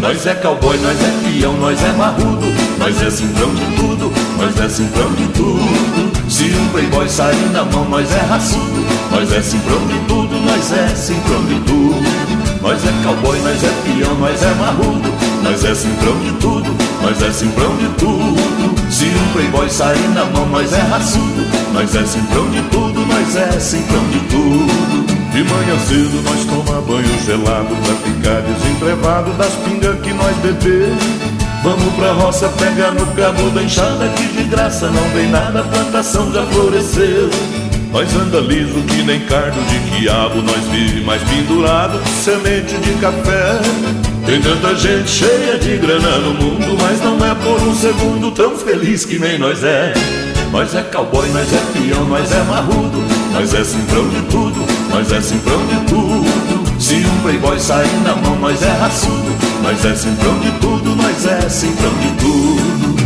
Nós é cowboy, nós é peão, nós é marrudo, nós é simplão de tudo, nós é simplão de tudo. Se um playboy sair na mão, nós é raçudo, nós é simplão de tudo, nós é simplão de tudo. Nós é cowboy, nós é peão, nós é marrudo, nós é simplão de tudo, nós é simplão de tudo. Se um playboy sair na mão, nós é raçudo, nós é simplão de tudo, nós é simplão de tudo. De manhã cedo nós toma banho gelado pra ficar desentrevado das pingas que nós bebê. Vamos pra roça pegar no cabo da enxada que de graça não vem nada, a plantação já floresceu. Nós anda liso que nem cardo de quiabo, nós vive mais pendurado que semente de café. Tem tanta gente cheia de grana no mundo, mas não é por um segundo tão feliz que nem nós é. Nós é cowboy, nós é peão, nós é marrudo, nós é simplão de tudo, nós é simplão de tudo. Se um playboy sair na mão, nós é raçudo, nós é simplão de tudo, nós é simplão de tudo.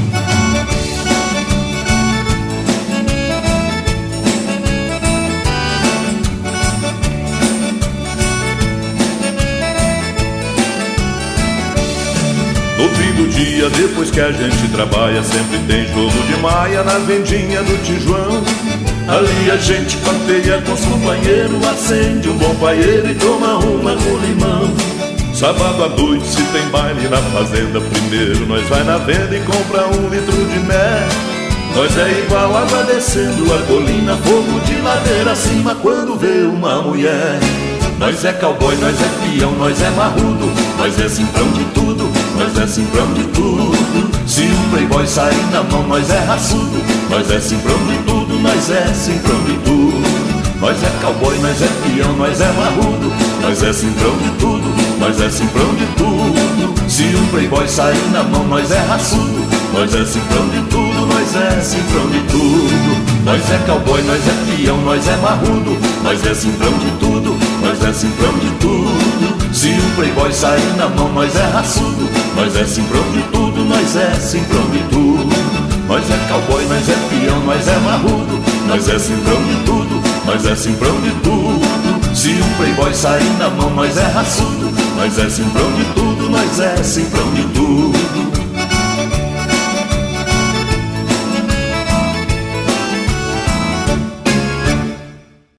No fim do dia, depois que a gente trabalha, sempre tem jogo de maia na vendinha do Tijuão. Ali a gente papeia com os companheiros, acende um bom paeiro e toma uma com limão. Sábado à noite, se tem baile na fazenda, primeiro nós vai na venda e compra 1 litro de mel. Nós é igual água descendo a colina, fogo de ladeira acima quando vê uma mulher. Nós é cowboy, nós é peão, nós é marrudo, nós é simplão de tudo, nós é simplão de tudo. Se um playboy sair na mão, nós é raçudo, nós é simplão de tudo, nós é simplão de tudo. Nós é cowboy, nós é peão, nós é marrudo, nós é simplão de tudo, nós é simplão de tudo. Se um playboy sair na mão, nós é raçudo, nós é simplão de tudo, nós é simplão de tudo. Nós é cowboy, nós é peão, nós é marrudo, nós é simplão de tudo, nós é simplão de tudo. Se um playboy sair na mão, nós é raçudo, nós é simplão de tudo, nós é simplão de tudo. Nós é cowboy, nós é peão, nós é marrudo, nós é simplão de tudo, nós é simplão de tudo. Se um playboy sair na mão, nós é raçudo, nós é simplão de tudo, nós é simplão de tudo.